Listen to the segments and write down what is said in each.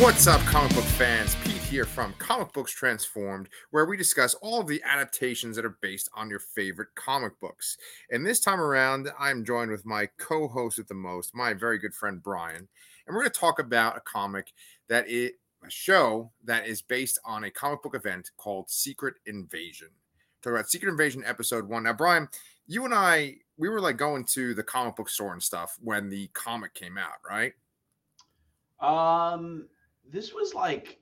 What's up, comic book fans? Pete here from Comic Books Transformed, where we discuss all of the adaptations that are based on your favorite comic books. And this time around, I'm joined with my co-host at the most, my very good friend Brian. And we're going to talk about a show that is based on a comic book event called Secret Invasion. Talk about Secret Invasion episode 1. Now, Brian, you and I, we were like going to the comic book store and stuff when the comic came out, right? This was like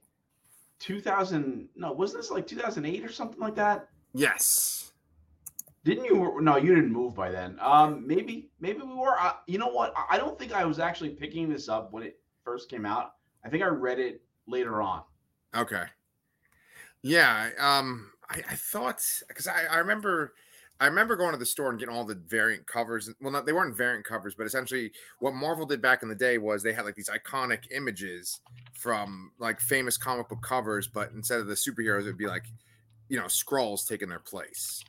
2000. No, wasn't this like 2008 or something like that? Yes. Didn't you? No, you didn't move by then. Maybe we were. You know what? I don't think I was actually picking this up when it first came out. I think I read it later on. Okay. Yeah. I thought because I remember going to the store and getting all the variant covers. Well, not they weren't variant covers, but essentially what Marvel did back in the day was they had like these iconic images from like famous comic book covers, but instead of the superheroes, it would be like, Skrulls taking their place.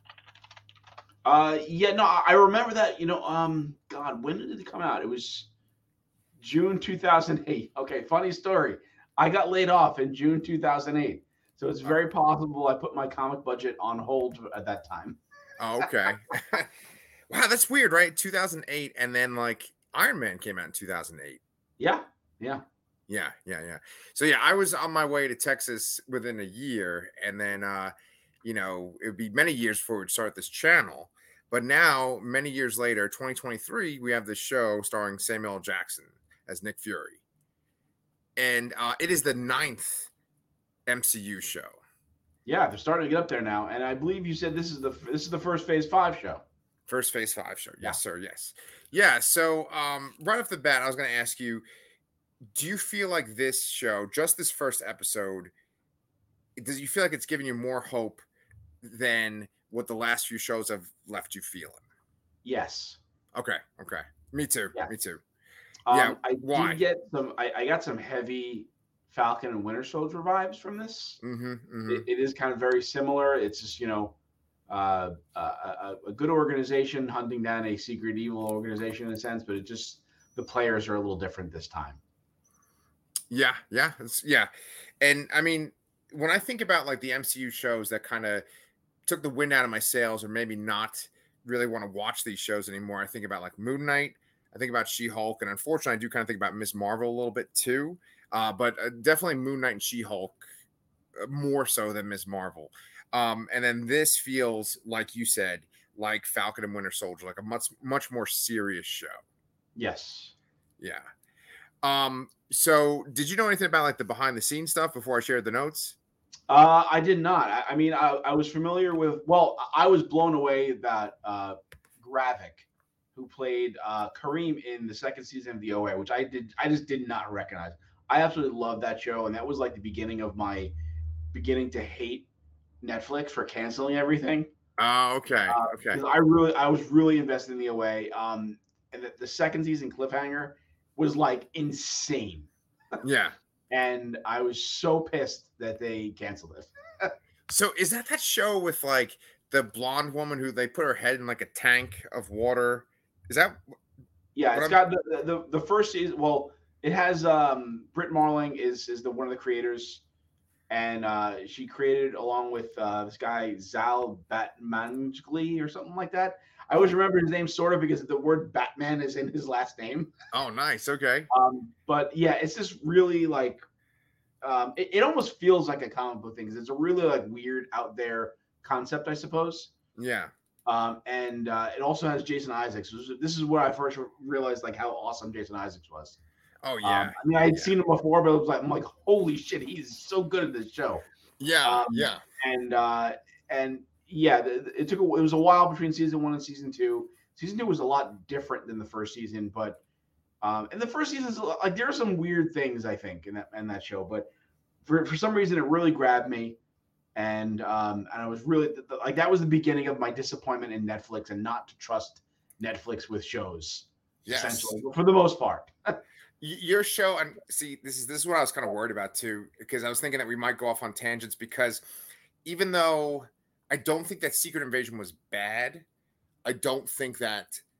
Yeah, no, I remember that. God, when did it come out? It was June 2008. Okay, funny story. I got laid off in June 2008, so it's very possible I put my comic budget on hold at that time. Oh, okay. Wow, that's weird, right? 2008, and then like Iron Man came out in 2008. Yeah. Yeah. So yeah, I was on my way to Texas within a year, and then it would be many years before we'd start this channel. But now, many years later, 2023, we have this show starring Samuel L. Jackson as Nick Fury, and it is the 9th MCU show. Yeah, they're starting to get up there now, and I believe you said this is the first Phase 5 show. First Phase 5 show, yes, sir, yes, yeah. So right off the bat, I was going to ask you, do you feel like this show, just this first episode, does you feel like it's giving you more hope than what the last few shows have left you feeling? Yes. Okay. Me too. Yeah. Yeah. I did get some. I got some heavy Falcon and Winter Soldier vibes from this. It is kind of very similar. It's just a good organization hunting down a secret evil organization in a sense, but the players are a little different this time. Yeah. And I mean, when I think about like the MCU shows that kind of took the wind out of my sails, or maybe not really want to watch these shows anymore, I think about like Moon Knight. I think about She-Hulk, and unfortunately, I do kind of think about Ms. Marvel a little bit too. But definitely Moon Knight and She-Hulk more so than Ms. Marvel. And then this feels, like you said, like Falcon and Winter Soldier, like a much more serious show. Yes. Yeah. So did you know anything about like the behind the scenes stuff before I shared the notes? I did not. I mean, I was familiar with. Well, I was blown away that Gravik, who played Kareem in the second season of the OA, which I just did not recognize. I absolutely love that show, and that was like the beginning of my beginning to hate Netflix for canceling everything. Oh, okay. I was really invested in the OA. And the second season cliffhanger was like insane. Yeah. And I was so pissed that they canceled it. So is that show with like the blonde woman who they put her head in like a tank of water? Is that? Yeah, it's got the first season. Well, it has Britt Marling is one of the creators, and she created along with this guy Zal Batmangley or something like that. I always remember his name sort of because the word Batman is in his last name. Oh, nice. Okay. But yeah, it's just really like it almost feels like a comic book thing because it's a really like weird out there concept, I suppose. Yeah. And it also has Jason Isaacs. This is where I first realized like how awesome Jason Isaacs was. Oh yeah. I mean, I had seen him before, but it was like I'm like, holy shit, he's so good at this show. Yeah. And yeah, it was a while between season 1 and season 2. Season 2 was a lot different than the first season, but in the first season, like there are some weird things I think in that show, but for some reason it really grabbed me, and I was really like that was the beginning of my disappointment in Netflix and not to trust Netflix with shows. Yes. Essentially, for the most part. Your show, and see, this is what I was kind of worried about too, because I was thinking that we might go off on tangents because even though I don't think that Secret Invasion was bad, I don't think that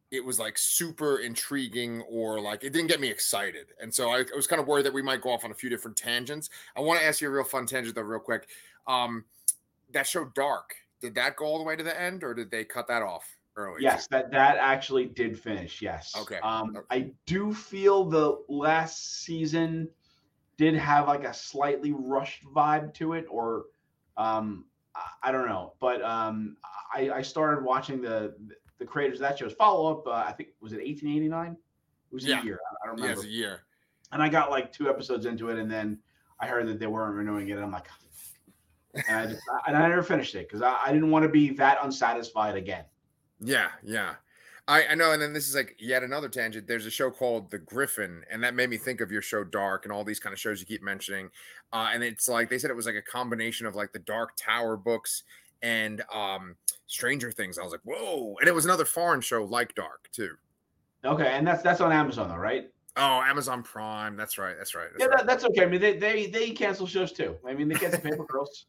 it was like super intriguing or like it didn't get me excited. And so I was kind of worried that we might go off on a few different tangents. I want to ask you a real fun tangent though, real quick. Um, that show Dark, did that go all the way to the end or did they cut that off early too? Yes, that actually did finish. Yes. Okay. Okay. I do feel the last season did have like a slightly rushed vibe to it, or I don't know. But I started watching the creators of that show's follow up. I think was it 1889? It was a Yeah. year. I don't Yeah, it's remember. a year. And I got like 2 episodes into it, and then I heard that they weren't renewing it. And I'm like, and I never finished it because I didn't want to be that unsatisfied again. Yeah, yeah. I know, and then this is like yet another tangent. There's a show called The Griffin, and that made me think of your show Dark and all these kind of shows you keep mentioning. And it's like they said it was like a combination of like the Dark Tower books and Stranger Things. I was like, whoa! And it was another foreign show like Dark too. Okay, and that's on Amazon though, right? Oh, Amazon Prime. That's right. That's right. That's Yeah, right. that's okay. I mean, they cancel shows too. I mean, they cancel Paper Girls.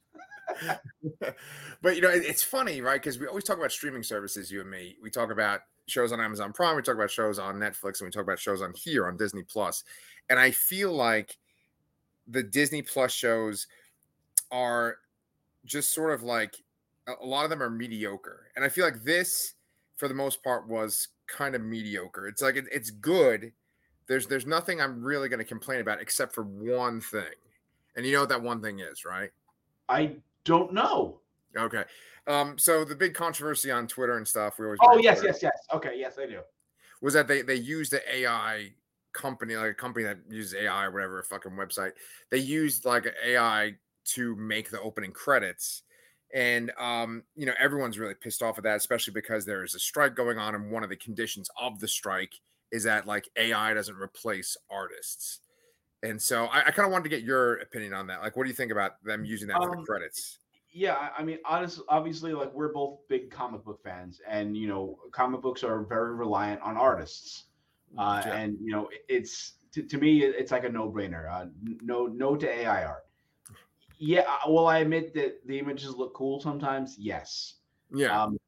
But you know, it's funny, right? Because we always talk about streaming services, you and me. We talk about shows on Amazon Prime, we talk about shows on Netflix, and we talk about shows on here on Disney Plus. And I feel like the Disney Plus shows are just sort of like a lot of them are mediocre. And I feel like this, for the most part, was kind of mediocre. It's like it's good. There's nothing I'm really going to complain about except for one thing. And you know what that one thing is, right? I don't know. Okay. So the big controversy on Twitter and stuff, we always Oh, bring up yes, Twitter, yes, yes. Okay, yes, I do. was that they used the AI company, like a company that uses AI or whatever, a fucking website. They used like an AI to make the opening credits. And you know, everyone's really pissed off at that, especially because there is a strike going on, and one of the conditions of the strike is that like AI doesn't replace artists. And so I kind of wanted to get your opinion on that. Like, what do you think about them using that for the Um, credits? yeah, I mean, honestly, obviously, like we're both big comic book fans, and comic books are very reliant on artists, Yeah. and it's to me, it's like a no-brainer. No to AI art. Yeah, will I admit that the images look cool sometimes? Yes. Yeah. Um,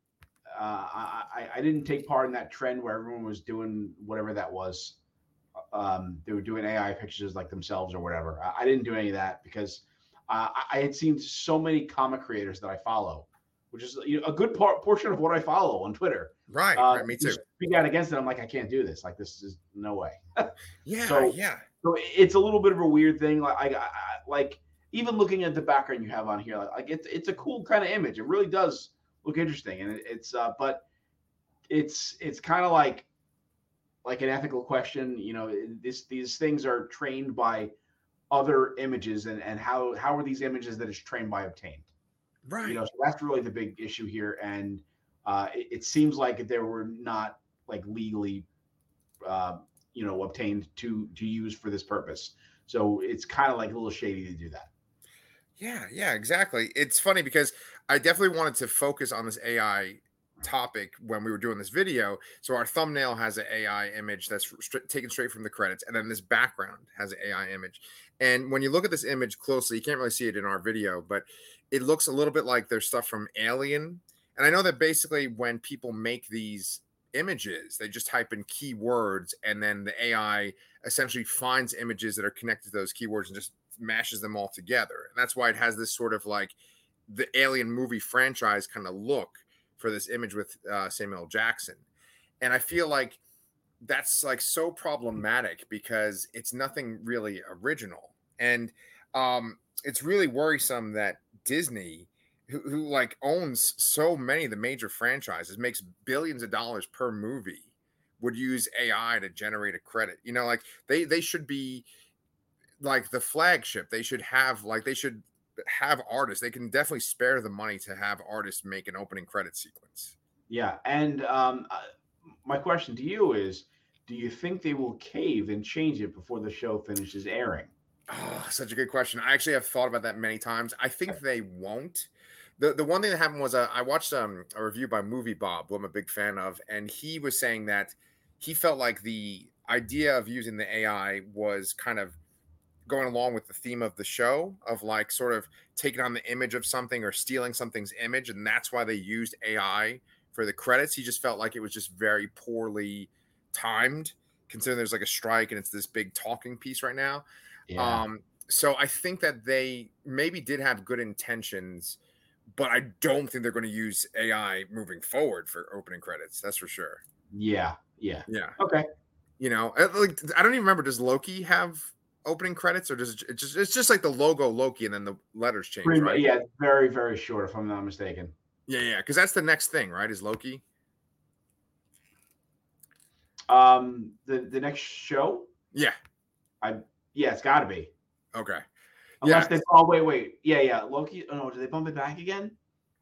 I didn't take part in that trend where everyone was doing whatever that was. They were doing AI pictures like themselves or whatever. I didn't do any of that because I had seen so many comic creators that I follow, which is a good portion of what I follow on Twitter. Right. Right. Me too. Speak out against it. I'm like, I can't do this. Like, this is no way. Yeah. so, Yeah. so it's a little bit of a weird thing. Like even looking at the background you have on here, like it's a cool kind of image. It really does look interesting, and but it's kind of like an ethical question. These things are trained by other images, and how are these images that it's trained by obtained? Right. So that's really the big issue here, and it seems like they were not like legally, obtained to use for this purpose. So it's kind of like a little shady to do that. Yeah, yeah, exactly. It's funny because I definitely wanted to focus on this AI topic when we were doing this video. So our thumbnail has an AI image that's taken straight from the credits, and then this background has an AI image. And when you look at this image closely, you can't really see it in our video, but it looks a little bit like there's stuff from Alien. And I know that basically when people make these images, they just type in keywords, and then the AI essentially finds images that are connected to those keywords and just mashes them all together. And that's why it has this sort of like the Alien movie franchise kind of look for this image with Samuel L. Jackson. And I feel like that's like so problematic because it's nothing really original. And it's really worrisome that Disney, who like owns so many of the major franchises, makes billions of dollars per movie, would use AI to generate a credit. Like they should be like the flagship. They should have artists. They can definitely spare the money to have artists make an opening credit sequence. Yeah, and my question to you is, do you think they will cave and change it before the show finishes airing? Oh, such a good question. I actually have thought about that many times. I think they won't. The one thing that happened was I watched a review by Movie Bob, who I'm a big fan of, and he was saying that he felt like the idea of using the AI was kind of going along with the theme of the show of like sort of taking on the image of something or stealing something's image, and that's why they used AI for the credits. He just felt like it was just very poorly timed, considering there's like a strike and it's this big talking piece right now. Yeah. So I think that they maybe did have good intentions, but I don't think they're going to use AI moving forward for opening credits. That's for sure. Yeah. Yeah. Yeah. Okay. Like I don't even remember. Does Loki have opening credits, or does it's just like the logo Loki and then the letters change, right? Yeah. Very, very short, if I'm not mistaken. Yeah. Because that's the next thing, right? Is Loki? The next show. Yeah. It's got to be. Okay. Unless they. Oh wait. Yeah. Loki. Oh no, did they bump it back again?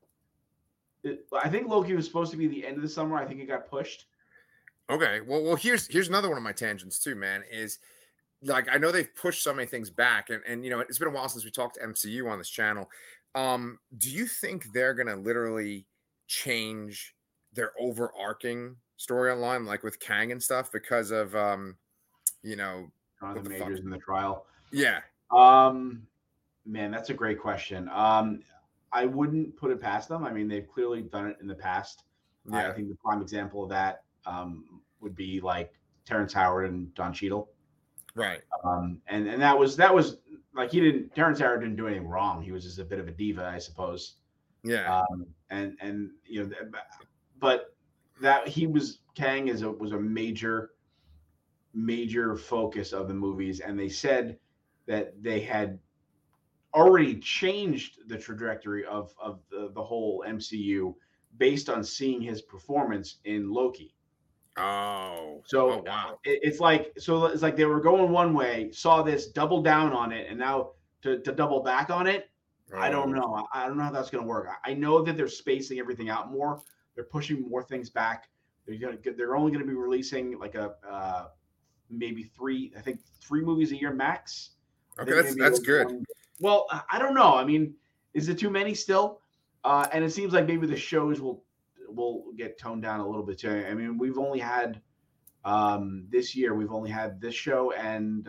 I think Loki was supposed to be the end of the summer. I think it got pushed. Okay. Well, here's another one of my tangents too, man. Is like I know they've pushed so many things back, and it's been a while since we talked MCU on this channel. Do you think they're gonna literally change their overarching storyline, like with Kang and stuff, because of Jonathan Majors in the trial? Yeah. Man, that's a great question. I wouldn't put it past them. I mean, they've clearly done it in the past. Yeah. I think the prime example of that would be like Terrence Howard and Don Cheadle. Right. And that was like Terrence Howard didn't do anything wrong. He was just a bit of a diva, I suppose. Yeah. But that Kang was a major focus of the movies, and they said that they had already changed the trajectory of the whole MCU based on seeing his performance in Loki. Oh wow! It's like they were going one way, saw this, doubled down on it, and now to double back on it. I don't know. I don't know how that's going to work. I know that they're spacing everything out more. They're pushing more things back. They're only going to be releasing like maybe three movies a year max. Okay, that's good. Well, I don't know. I mean, is it too many still? And it seems like maybe the shows will get toned down a little bit too. I mean, we've only had this year. We've only had this show and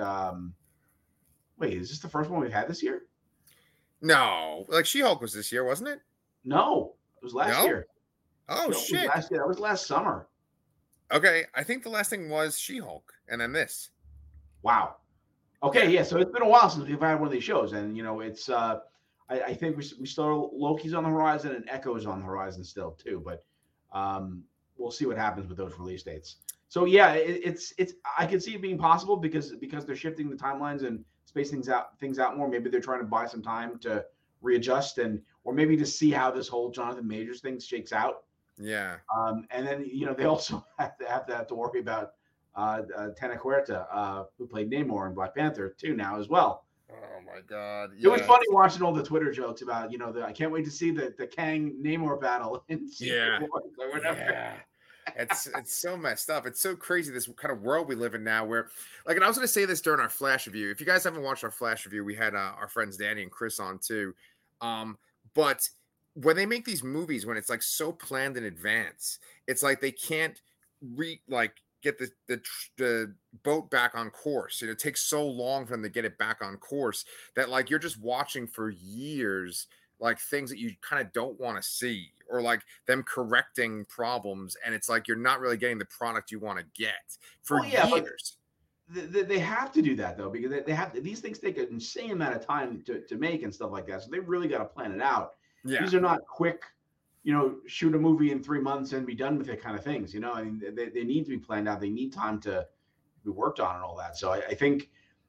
wait, is this the first one we've had this year? No, like She-Hulk was this year, wasn't it? No, it was last year. Oh shit! Last year. That was last summer. Okay, I think the last thing was She-Hulk, and then this. Wow. Okay, yeah. So it's been a while since we've had one of these shows, and it's. I think we still Loki's on the horizon and Echo's on the horizon still too, but we'll see what happens with those release dates. So yeah, it's I can see it being possible because they're shifting the timelines and spacing things out more. Maybe they're trying to buy some time to readjust or maybe to see how this whole Jonathan Majors thing shakes out. Yeah. And then they also have to worry about Tena Huerta, who played Namor in Black Panther too now as well. Oh my God! It was funny watching all the Twitter jokes about I can't wait to see the Kang Namor battle in season 1 or whatever. Yeah. It's so messed up. It's so crazy, this kind of world we live in now where, like, and I was going to say this during our Flash review. If you guys haven't watched our Flash review, we had our friends Danny and Chris on too. But when they make these movies, when it's like so planned in advance, it's like they can't get the boat back on course. It takes so long for them to get it back on course that like you're just watching for years, like things that you kind of don't want to see, or like them correcting problems, and it's like you're not really getting the product you want to get for years. They have to do that though, because these things take an insane amount of time to make and stuff like that. So they really got to plan it out. Yeah. These are not quick, shoot a movie in 3 months and be done with it kind of things. I mean, they need to be planned out. They need time to be worked on and all that. So I think,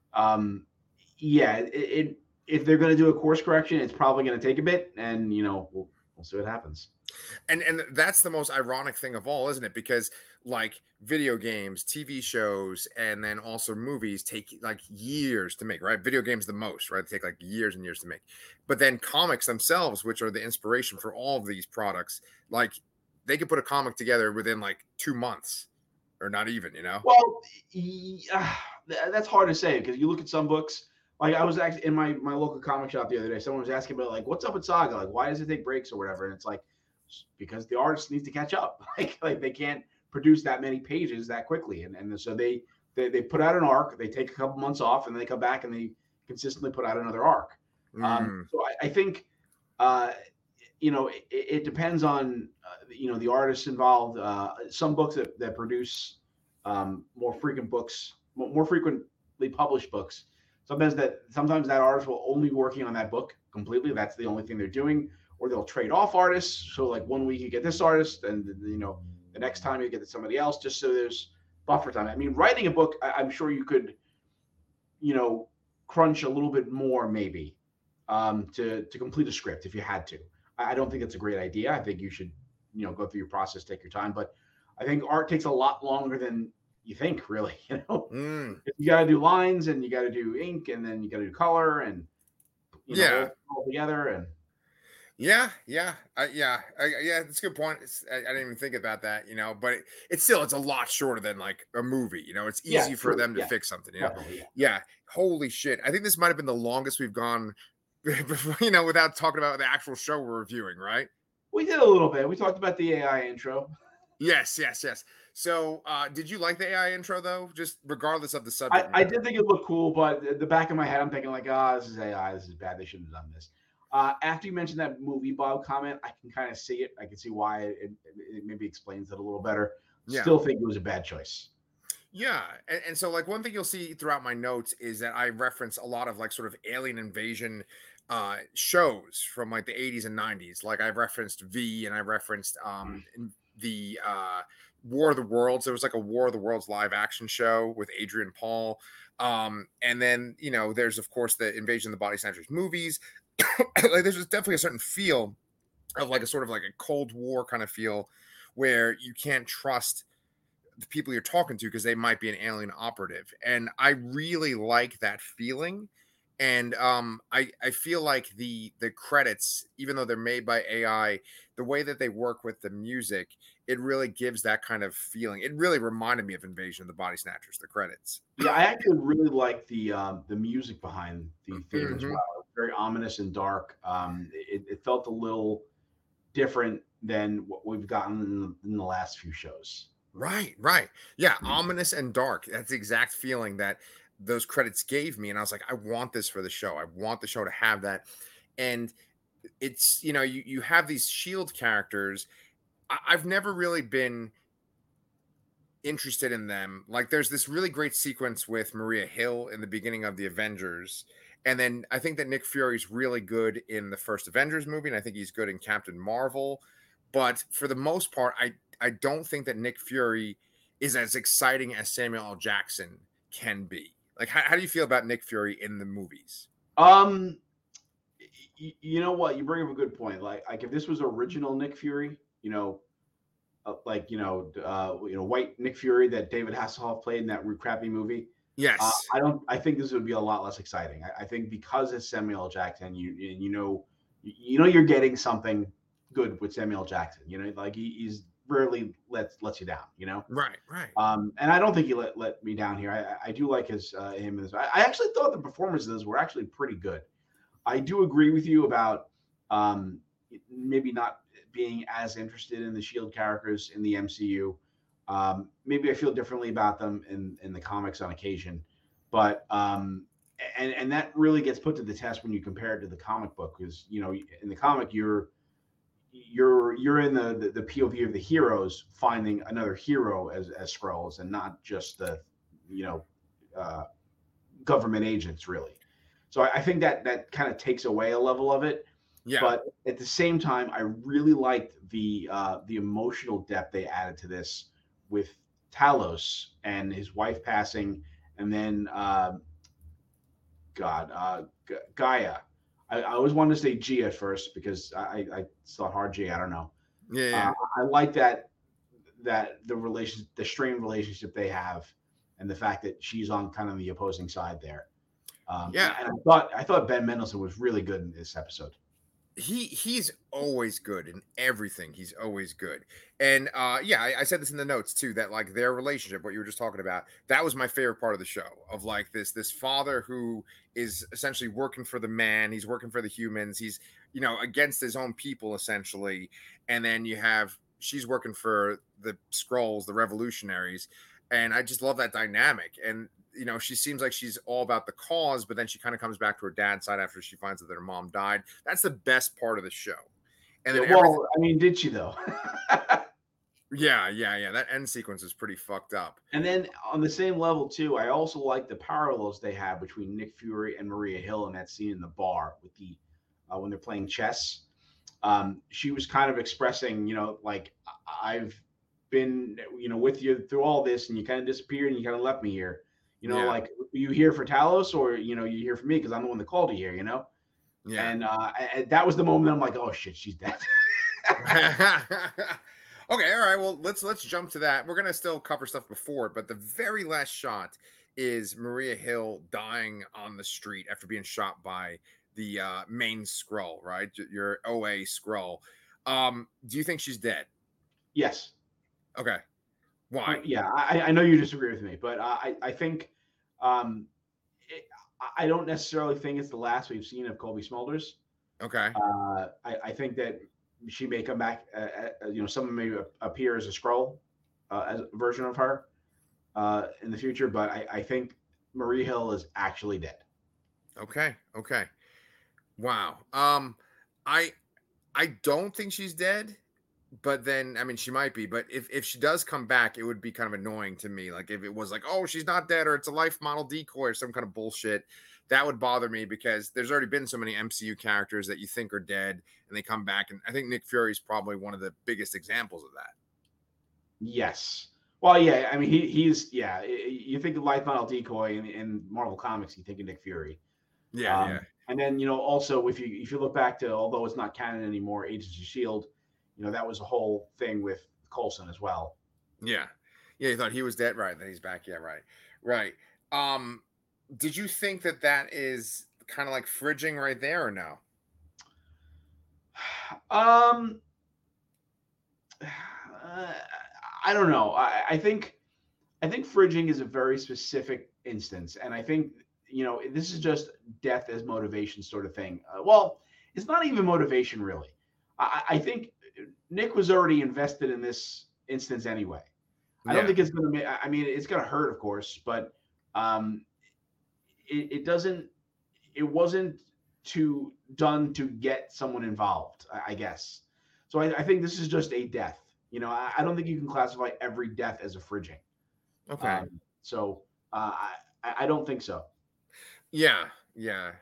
if they're going to do a course correction, it's probably going to take a bit, and we'll see what happens. And that's the most ironic thing of all, isn't it? Because like video games, TV shows, and then also movies take like years to make, right? Video games the most, right? They take like years and years to make. But then comics themselves, which are the inspiration for all of these products, like they could put a comic together within like 2 months, or not even, Well, that's hard to say because you look at some books. Like I was actually in my local comic shop the other day. Someone was asking about like, what's up with Saga? Like, why does it take breaks or whatever? And it's like, because the artist needs to catch up. Like they can't produce that many pages that quickly. And so they put out an arc. They take a couple months off, and then they come back and they consistently put out another arc. So I think, it depends on the artists involved. Some books that produce more frequent books, more frequently published books. Sometimes that artist will only be working on that book completely. That's the only thing they're doing, or they'll trade off artists. So like one week you get this artist, and the next time you get somebody else, just so there's buffer time. I mean, writing a book, I'm sure you could, crunch a little bit more maybe to complete a script if you had to. I don't think it's a great idea. I think you should, go through your process, take your time. But I think art takes a lot longer than you think, really. If you got to do lines and you got to do ink and then you got to do color and all together and. Yeah, that's a good point. I didn't even think about that, but it's still, it's a lot shorter than like a movie, it's easy for them to fix something, Yeah. Holy shit. I think this might have been the longest we've gone, without talking about the actual show we're reviewing, right? We did a little bit. We talked about the AI intro. Yes. So, did you like the AI intro though? Just regardless of the subject. I did think it looked cool, but at the back of my head, I'm thinking like, this is AI. This is bad. They shouldn't have done this. After you mentioned that movie Bob comment, I can kind of see it. I can see why it maybe explains it a little better. Still think it was a bad choice. Yeah. And so like one thing you'll see throughout my notes is that I reference a lot of like sort of alien invasion shows from like the 80s and 90s. Like I've referenced V, and I referenced the War of the Worlds. There was like a War of the Worlds live action show with Adrian Paul. And then, there's of course the Invasion of the Body Snatchers movies. Like there's just definitely a certain feel of like a sort of like a Cold War kind of feel where you can't trust the people you're talking to because they might be an alien operative. And I really like that feeling. And I feel like the credits, even though they're made by AI, the way that they work with the music, it really gives that kind of feeling. It really reminded me of Invasion of the Body Snatchers, the credits. Yeah, I actually really like the music behind the theme as well. Very ominous and dark. It felt a little different than what we've gotten in the last few shows. Right. Yeah, ominous and dark. That's the exact feeling that those credits gave me. And I was like, I want this for the show. I want the show to have that. And it's, you have these SHIELD characters. I've never really been interested in them. Like there's this really great sequence with Maria Hill in the beginning of the Avengers. And then I think that Nick Fury's really good in the first Avengers movie, and I think he's good in Captain Marvel. But for the most part, I don't think that Nick Fury is as exciting as Samuel L. Jackson can be. Like, how do you feel about Nick Fury in the movies? You know what? You bring up a good point. Like if this was original Nick Fury, white Nick Fury that David Hasselhoff played in that crappy movie. Yes. I think this would be a lot less exciting. I think because it's Samuel L. Jackson, you're getting something good with Samuel L. Jackson. Like he's rarely lets you down. Right. And I don't think he let me down here. I do like him in this. I actually thought the performances were actually pretty good. I do agree with you about maybe not being as interested in the SHIELD characters in the MCU. Maybe I feel differently about them in the comics on occasion, but and that really gets put to the test when you compare it to the comic book, because in the comic you're in the POV of the heroes finding another hero as Skrulls, and not just the government agents really. So I think that kind of takes away a level of it. Yeah. But at the same time, I really liked the emotional depth they added to this with Talos and his wife passing, and then Gaia. I always wanted to say G at first because I saw hard G. I don't know. Yeah. I like that the strained relationship they have, and the fact that she's on kind of the opposing side there. And I thought Ben Mendelsohn was really good in this episode. He's always good in everything. He's always good. And I said this in the notes too, that like their relationship, what you were just talking about, that was my favorite part of the show, of like this father who is essentially working for the man, he's working for the humans, he's against his own people essentially, and then she's working for the Skrulls, the revolutionaries, and I just love that dynamic. And she seems like she's all about the cause, but then she kind of comes back to her dad's side after she finds out that her mom died. That's the best part of the show. And Yeah, then everything. well, I mean, did she though? Yeah. That end sequence is pretty fucked up. And then on the same level too, I also like the parallels they have between Nick Fury and Maria Hill in that scene in the bar with the when they're playing chess. She was kind of expressing, like I've been, with you through all this, and you kind of disappeared, and you kind of left me here. Yeah. Like you here for Talos, or you here for me because I'm the one that called you here. Yeah. And that was the moment I'm like, oh shit, she's dead. Okay, all right. Well, let's jump to that. We're gonna still cover stuff before it, but the very last shot is Maria Hill dying on the street after being shot by the main Skrull, right? Your OA Skrull. Do you think she's dead? Yes. Okay. Why? Yeah, I know you disagree with me, but I think um, it, I don't necessarily think it's the last we've seen of Colby Smulders. Okay. I think that she may come back. Someone may appear as a Skrull, as a version of her in the future. But I think Marie Hill is actually dead. Okay. Okay. Wow. I I don't think she's dead, but then I mean she might be. But if she does come back, it would be kind of annoying to me. Like if it was like, oh, she's not dead, or it's a life model decoy or some kind of bullshit, that would bother me because there's already been so many MCU characters that you think are dead and they come back. And I think Nick Fury is probably one of the biggest examples of that. Yes. Well, yeah. I mean, he's yeah. You think of life model decoy in Marvel Comics, you think of Nick Fury. Yeah. And then also if you look back to, although it's not canon anymore, Agents of Shield, that was a whole thing with Coulson as well. Yeah. Yeah, you thought he was dead, right? Then he's back. Yeah, right. Right. Um, did you think that is kind of like fridging right there or no? Um, I don't know. I think fridging is a very specific instance, and I think this is just death as motivation sort of thing. Well, it's not even motivation really. I think Nick was already invested in this instance anyway. I don't Yeah. think it's going to. I mean, it's going to hurt, of course, but um, it doesn't. It wasn't done to get someone involved. I guess. So I think this is just a death. I don't think you can classify every death as a fridging. Okay. So I don't think so. Yeah. Yeah.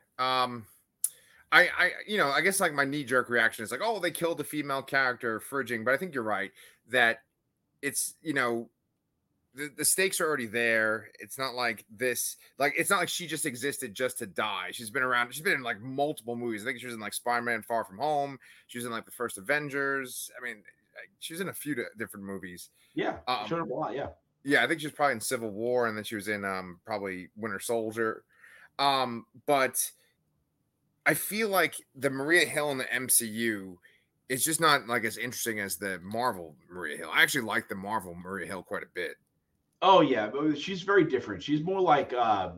I guess like my knee jerk reaction is like, oh, they killed the female character, fridging. But I think you're right that it's, the stakes are already there. It's not like this, like, it's not like she just existed just to die. She's been around, she's been in like multiple movies. I think she was in like Spider Man Far From Home. She was in like the first Avengers. I mean, she was in a few different movies. Yeah, Um, showed up a lot. Yeah. yeah, I think she was probably in Civil War and then she was in probably Winter Soldier. But I feel like the Maria Hill in the MCU is just not like as interesting as the Marvel Maria Hill. I actually like the Marvel Maria Hill quite a bit. Oh yeah, but she's very different. She's more like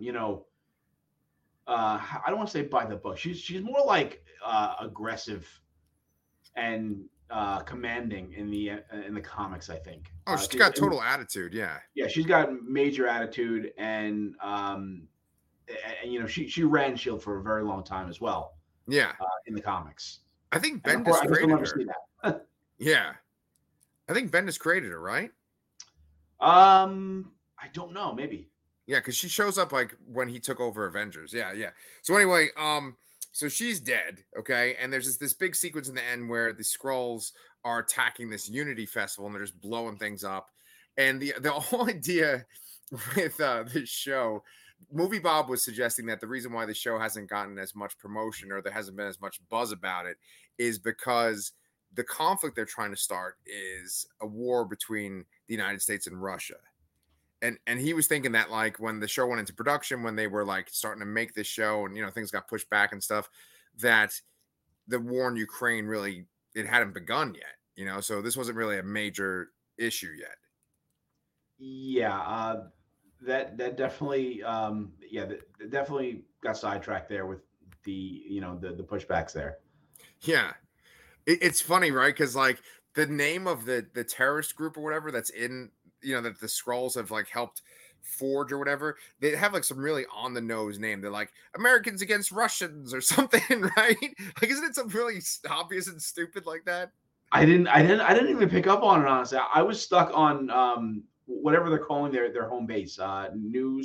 I don't want to say by the book. She's more like aggressive and commanding in the comics. I think. Oh, she's got total attitude. Yeah. Yeah, she's got major attitude, and she ran Shield for a very long time as well Yeah. in the comics. I think And of Bendis course, I just created never her. see that. Yeah. I think Bendis created her, right? I don't know. Maybe. Yeah, because she shows up like when he took over Avengers. Yeah, yeah. So anyway, so she's dead, okay? And there's this big sequence in the end where the Skrulls are attacking this Unity Festival and they're just blowing things up. And the whole idea with this show, Movie Bob was suggesting that the reason why the show hasn't gotten as much promotion or there hasn't been as much buzz about it is because the conflict they're trying to start is a war between the United States and Russia. And he was thinking that like when the show went into production, when they were like starting to make this show and things got pushed back and stuff, that the war in Ukraine really it hadn't begun yet, so this wasn't really a major issue yet. Yeah, that definitely that definitely got sidetracked there with the pushbacks there. Yeah. It's funny, right? Because like the name of the terrorist group or whatever that's in, that the Skrulls have like helped Forge or whatever, they have like some really on the nose name. They're like Americans against Russians or something, right? Like, isn't it something really obvious and stupid like that? I didn't even pick up on it, honestly. I was stuck on whatever they're calling their home base, New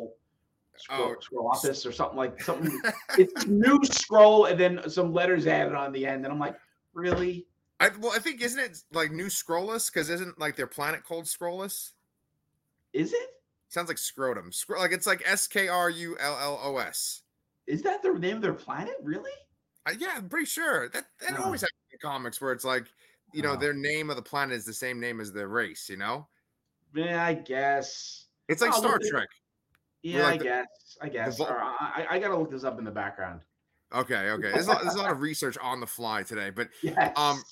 Oh, Scroll Office or something. It's New Scroll and then some letters added on the end, and I'm like, really? I think isn't it like New Scrollus? Because isn't like their planet called Scrollus? Is it? Sounds like scrotum. Like it's like Skrullos. Is that the name of their planet? Really? Yeah, I'm pretty sure that always happens in comics where it's like, their name of the planet is the same name as their race. Yeah, I guess. It's like Star Trek. Yeah, like I guess. I gotta look this up in the background. Okay. There's a lot of research on the fly today, but Yes.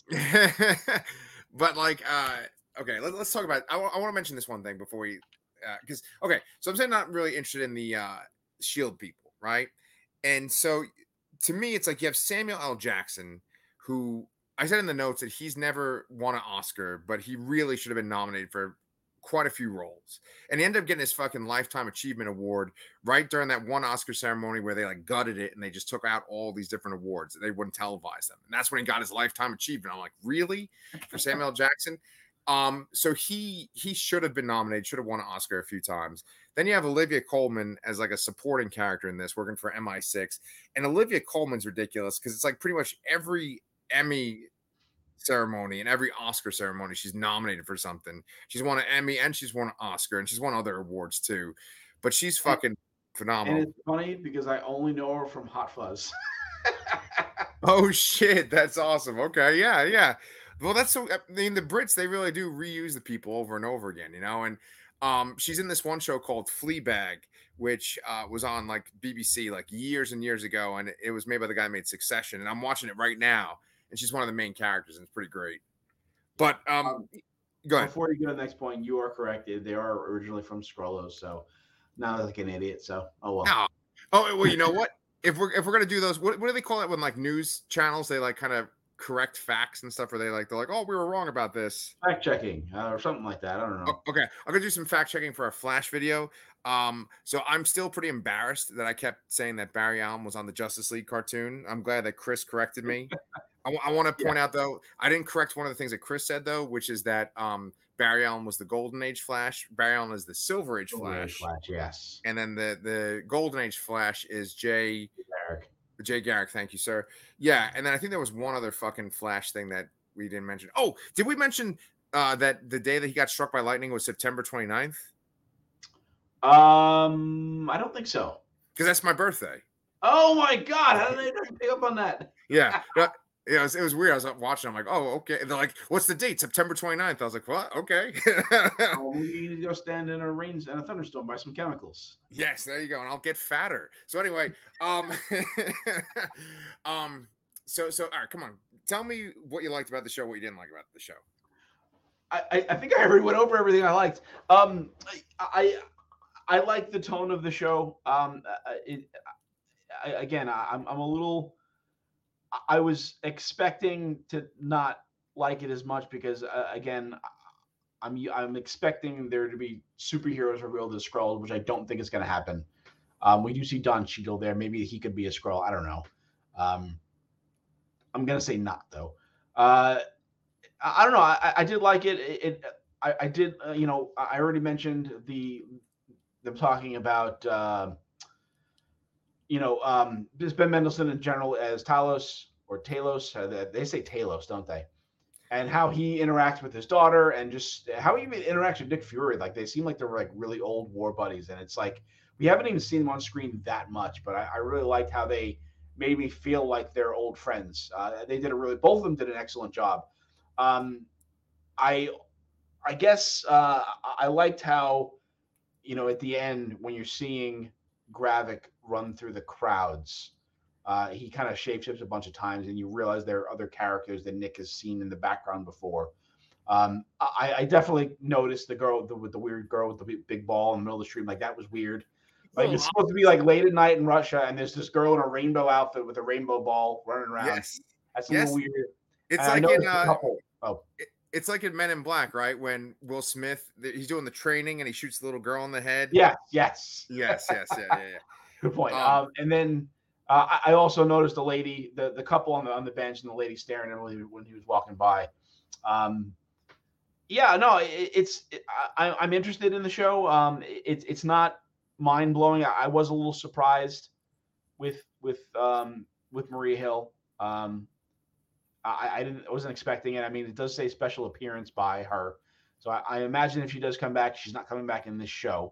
but like okay, let's talk about. I want to mention this one thing before we, because okay, so I'm saying not really interested in the Shield people, right? And so to me, it's like you have Samuel L. Jackson, who I said in the notes that he's never won an Oscar, but he really should have been nominated for quite a few roles. And he ended up getting his fucking Lifetime Achievement Award right during that one Oscar ceremony where they like gutted it and they just took out all these different awards. They wouldn't televise them. And that's when he got his Lifetime Achievement. I'm like, really? For Samuel L. Jackson? So he should have been nominated, should have won an Oscar a few times. Then you have Olivia Colman as like a supporting character in this, working for MI6. And Olivia Colman's ridiculous because it's like pretty much every Emmy ceremony and every Oscar ceremony she's nominated for something. She's won an Emmy and she's won an Oscar and she's won other awards too. But she's fucking phenomenal. And it's funny because I only know her from Hot Fuzz. Oh shit, that's awesome. Okay, yeah. Well, that's so. I mean, the Brits, they really do reuse the people over and over again, And she's in this one show called Fleabag, which was on like BBC like years and years ago, and it was made by the guy who made Succession. And I'm watching it right now, and she's one of the main characters, and it's pretty great. But go ahead. Before you go to the next point, you are correct. They are originally from Scrollos, so now like an idiot. So well. No. Oh well, you know what? If we're gonna do those, what do they call it when like news channels they like kind of correct facts and stuff? Or they're like, oh, we were wrong about this. Fact checking or something like that. I don't know. Okay, I'm gonna do some fact checking for a Flash video. So I'm still pretty embarrassed that I kept saying that Barry Allen was on the Justice League cartoon. I'm glad that Chris corrected me. I want to point out though, I didn't correct one of the things that Chris said though, which is that Barry Allen was the Golden Age Flash. Barry Allen is the Silver Age Flash. Yes. And then the Golden Age Flash is Jay Garrick. Thank you, sir. Yeah, and then I think there was one other fucking Flash thing that we didn't mention. Oh, did we mention that the day that he got struck by lightning was September 29th? I don't think so. Because that's my birthday. Oh my God! How did I not pick up on that? Yeah. Yeah, it was weird. I was watching. I'm like, oh, okay. And they're like, what's the date? September 29th. I was like, what? Okay. We need to go stand in a rain and a thunderstorm, buy some chemicals. Yes, there you go. And I'll get fatter. So anyway, so all right, come on. Tell me what you liked about the show, what you didn't like about the show. I think I already went over everything I liked. I like the tone of the show. I'm a little. I was expecting to not like it as much because, I'm expecting there to be superheroes revealed as Skrulls, which I don't think is going to happen. We do see Don Cheadle there. Maybe he could be a Skrull. I don't know. I'm going to say not, though. I don't know. I did like it. I did. I already mentioned them talking about. Just Ben Mendelsohn in general as Talos. They say Talos, don't they? And how he interacts with his daughter and just how he even interacts with Nick Fury. Like they seem like they're like really old war buddies. And it's like, we haven't even seen them on screen that much, but I really liked how they made me feel like they're old friends. Both of them did an excellent job. I guess I liked how, at the end when you're seeing Gravik run through the crowds, he kind of shapeshifts a bunch of times, and you realize there are other characters that Nick has seen in the background before. I definitely noticed the girl with the weird girl with the big ball in the middle of the street. Like that was weird. Like it's supposed to be like late at night in Russia, and there's this girl in a rainbow outfit with a rainbow ball running around. Yes, that's a little weird. It's like in It's like in Men in Black, right? When Will Smith, he's doing the training and he shoots the little girl in the head. Yeah, yes. Yes, yes, yeah. Good point. Um, And then I also noticed the lady, the couple on the bench, and the lady staring at him when he was walking by. Yeah, no, I'm interested in the show. It's not mind blowing. I was a little surprised with Maria Hill. I wasn't expecting it. I mean, it does say special appearance by her, so I imagine if she does come back, she's not coming back in this show.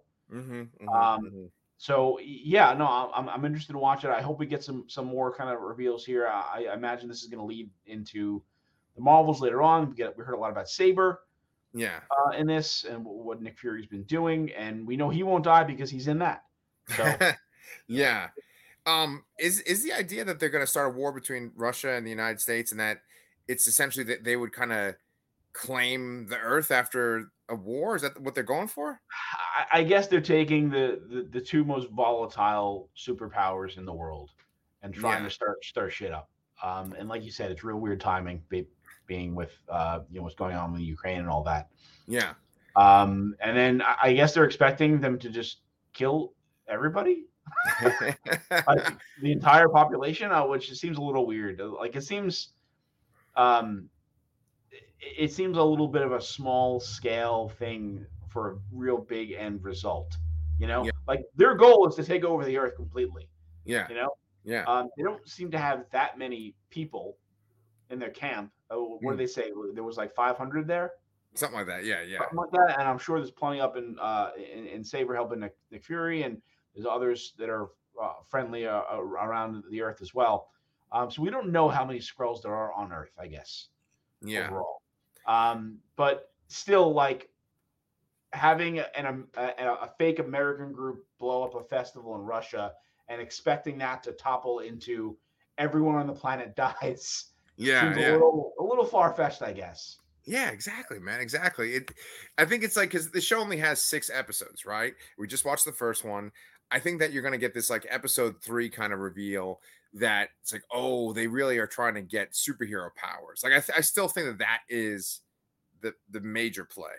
So yeah, no, I'm interested to watch it. I hope we get some more kind of reveals here. I imagine this is going to lead into the Marvels later on. We heard a lot about Saber, in this, and what Nick Fury's been doing, and we know he won't die because he's in that. So yeah. Is the idea that they're going to start a war between Russia and the United States, and that it's essentially that they would kind of claim the Earth after a war? Is that what they're going for? I guess they're taking the two most volatile superpowers in the world and trying to start shit up. And like you said, it's real weird timing, being with what's going on with Ukraine and all that. Yeah. And then I guess they're expecting them to just kill everybody, like the entire population, which seems a little weird. Like it seems a little bit of a small scale thing for a real big end result. Like their goal is to take over the Earth completely. Yeah. They don't seem to have that many people in their camp. What did they say? There was like 500 there, something like that. Yeah. Something like that. And I'm sure there's plenty up in Saber helping Nick Fury, and there's others that are friendly around the Earth as well. So we don't know how many Skrulls there are on Earth, I guess. Yeah. Overall. But still, like having a fake American group blow up a festival in Russia and expecting that to topple into everyone on the planet dies. Seems a little far-fetched, I guess. Yeah, exactly, man. Exactly. I think it's like, because the show only has 6 episodes, right? We just watched the first one. I think that you're going to get this like episode 3 kind of reveal that it's like, oh, they really are trying to get superhero powers. Like I still think that is the major play.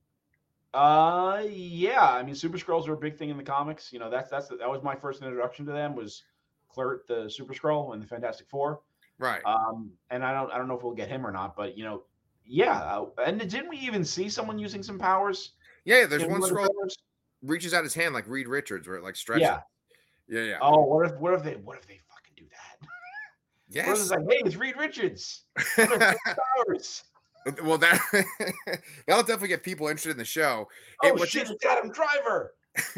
Yeah. I mean, Super Skrulls are a big thing in the comics. That was my first introduction to them, was Kl'rt, the Super Skrull, and the Fantastic Four. Right. And I don't know if we'll get him or not, but yeah. And didn't we even see someone using some powers? Yeah, there's one Skrull reaches out his hand like Reed Richards, where it like stretches. Yeah. Oh, what if they fucking do that? Yes. What if it's like, hey, it's Reed Richards. Powers. Well, that'll definitely get people interested in the show. Oh shit, it's Adam Driver.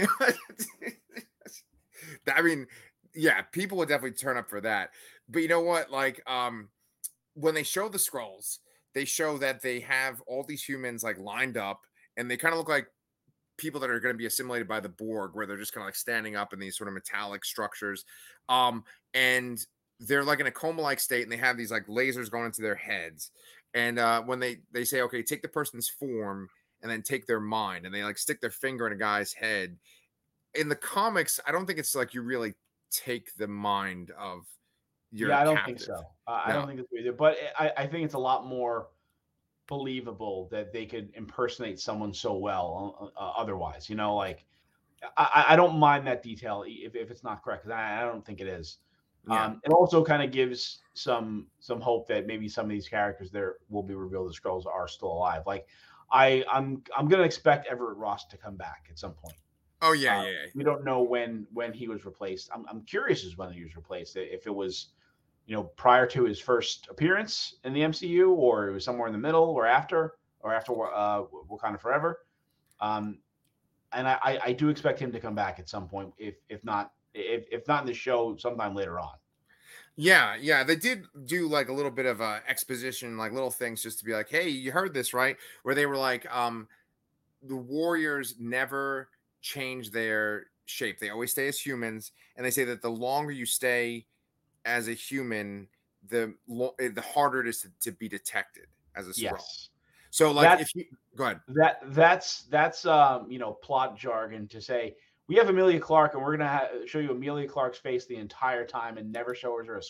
I mean, yeah, people would definitely turn up for that. But you know what? Like, when they show the Skrulls, they show that they have all these humans like lined up, and they kind of look like people that are going to be assimilated by the Borg, where they're just kind of like standing up in these sort of metallic structures. And they're like in a coma-like state, and they have these like lasers going into their heads. And when they say, okay, take the person's form and then take their mind, and they like stick their finger in a guy's head. In the comics, I don't think it's like you really take the mind of your I don't captive. think so. I don't think it's either. But I think it's a lot more believable that they could impersonate someone so well otherwise. Like I don't mind that detail if it's not correct, because I don't think it is. It also kind of gives some hope that maybe some of these characters there will be revealed as Skrulls are still alive. Like I'm gonna expect Everett Ross to come back at some point. Oh yeah. We don't know when he was replaced. I'm curious as when he was replaced. If it was, prior to his first appearance in the MCU, or it was somewhere in the middle, or after Wakanda Forever. And I do expect him to come back at some point. If not in the show, sometime later on. Yeah. They did do like a little bit of exposition, like little things just to be like, hey, you heard this, right? Where they were like, the Warriors never change their shape. They always stay as humans. And they say that the longer you stay as a human, the harder it is to be detected as a Skrull. Yes. So like, go ahead. That's plot jargon to say, we have Emilia Clarke, and we're going to show you Emilia Clarke's face the entire time and never show her as a Skrull.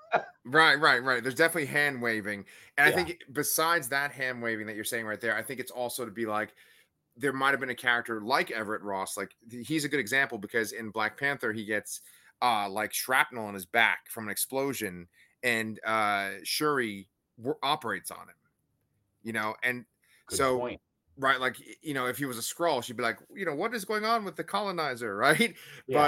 Right. There's definitely hand waving. And I Yeah. think besides that hand waving that you're saying right there, I think it's also to be like, there might have been a character like Everett Ross. Like he's a good example because in Black Panther, he gets like shrapnel on his back from an explosion, and Shuri operates on him, and Good so point. right, like if he was a Skrull, she'd be like, what is going on with the colonizer, right? Yeah. But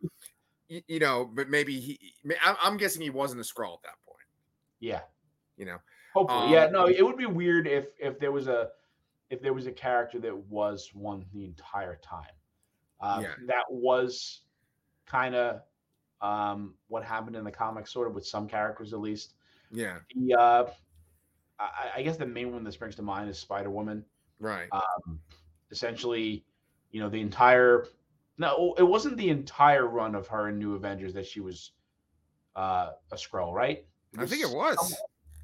but maybe I'm guessing he wasn't a Skrull at that point, Yeah. you know. Hopefully. Yeah. Um, No, it would be weird if there was a character that was one the entire time. yeah, That was kind of what happened in the comics, sort of with some characters at least. yeah, The I guess the main one that springs to mind is Spider Woman. right. Um, Essentially, the entire no, it wasn't the entire run of her in New Avengers that she was a Skrull, right? It I think it was was.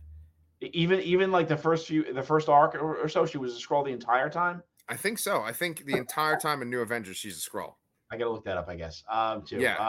even like the first arc or so, she was a Skrull the entire time. I think so. I think the entire time in New Avengers, she's a Skrull. I gotta look that up, I guess. Too. Yeah.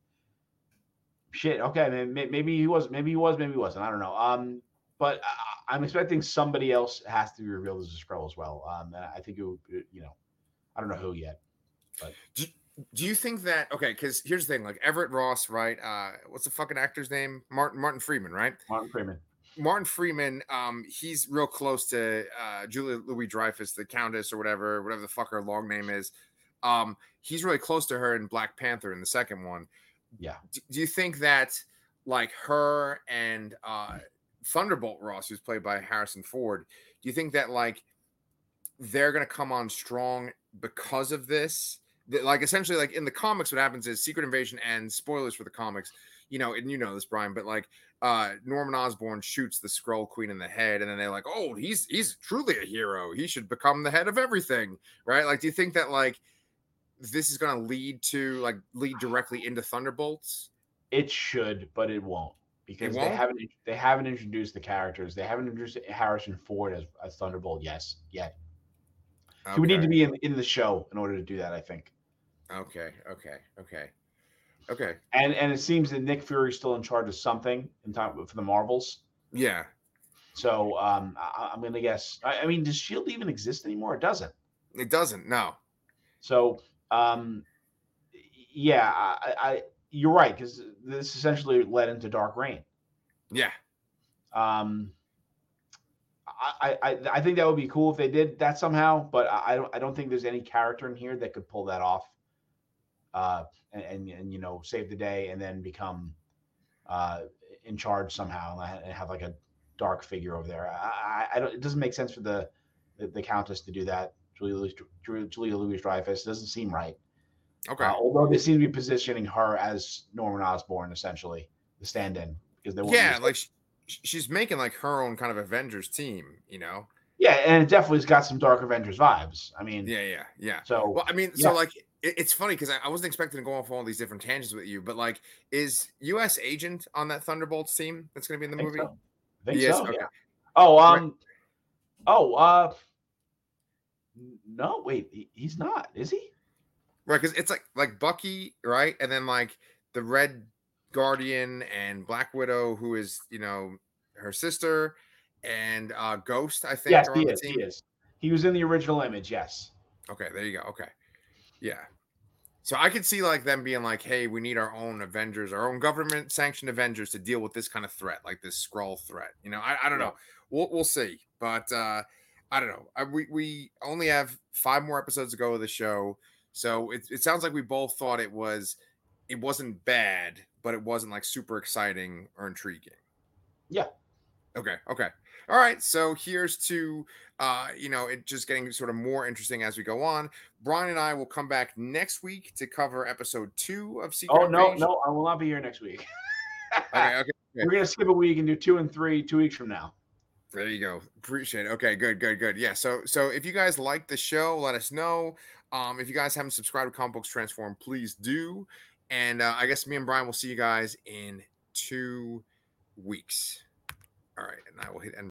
Shit. Okay, maybe he was. Maybe he was. Maybe he wasn't. I don't know. But I'm expecting somebody else has to be revealed as a Skrull as well. And I think it would. I don't know who yet. But Do you think that okay? Because here's the thing: like Everett Ross, right? What's the fucking actor's name? Martin Freeman, right? Martin Freeman. Martin Freeman, he's real close to Julia Louis Dreyfus, the Countess or whatever the fuck her long name is. He's really close to her in Black Panther in the second one. Yeah. Do you think that like her and Thunderbolt Ross, who's played by Harrison Ford, do you think that like they're gonna come on strong because of this? Like essentially, like in the comics, what happens is Secret Invasion ends. Spoilers for the comics, and you know this, Brian, but like Norman Osborn shoots the Skrull Queen in the head, and then they're like, "Oh, he's truly a hero. He should become the head of everything." Right? Like, do you think that like this is going to lead directly into Thunderbolts? It should, but it won't It because won't. they haven't introduced the characters. They haven't introduced Harrison Ford as Thunderbolt. Yes, yet he would need Okay. to be in the show in order to do that. I think. Okay. And it seems that Nick Fury's still in charge of something in time for the Marvels. Yeah. So I'm going to guess. I mean, does Shield even exist anymore? It doesn't. It doesn't. No. So yeah, you're right because this essentially led into Dark Reign. Yeah. Um, I think that would be cool if they did that somehow, but I don't think there's any character in here that could pull that off. And save the day and then become in charge somehow and have like a dark figure over there. I don't. It doesn't make sense for the Countess to do that. Julia Louis Dreyfus doesn't seem right. Okay. Although they seem to be positioning her as Norman Osborn, essentially the stand-in, because they want. Yeah, like she's making like her own kind of Avengers team. Yeah, and it definitely's got some Dark Avengers vibes. I mean, Yeah. so Well, I mean, so yeah, like it's funny because I wasn't expecting to go off all these different tangents with you, but like, is U.S. Agent on that Thunderbolts team that's going to be in I the think movie? so. I think Yes. so. Okay. Yeah. Oh, Right. no, wait, he's not, is he? Right, because it's like Bucky, right, and then like the Red Guardian and Black Widow, who is her sister, and Ghost, I think, Yes, are he on the is. He team. is. He was in the original image. Yes. Okay, there you go. Okay, yeah. So I could see like them being like, "Hey, we need our own Avengers, our own government-sanctioned Avengers to deal with this kind of threat, like this Skrull threat." I don't Yeah. know. We'll see, but I don't know. We only have 5 more episodes to go of the show, so it sounds like we both thought it wasn't bad, but it wasn't like super exciting or intriguing. Yeah. Okay. All right. So here's to it just getting sort of more interesting as we go on. Brian and I will come back next week to cover episode 2 of Secret Oh no, Invasion. no, I will not be here next week. Okay. We're gonna skip a week and do 2 and 3 2 weeks from now. There you go. Appreciate it. Okay, good. Yeah. So if you guys like the show, let us know. If you guys haven't subscribed to Comic Books Transform, please do. And I guess me and Brian will see you guys in 2 weeks. All right, and I will hit end.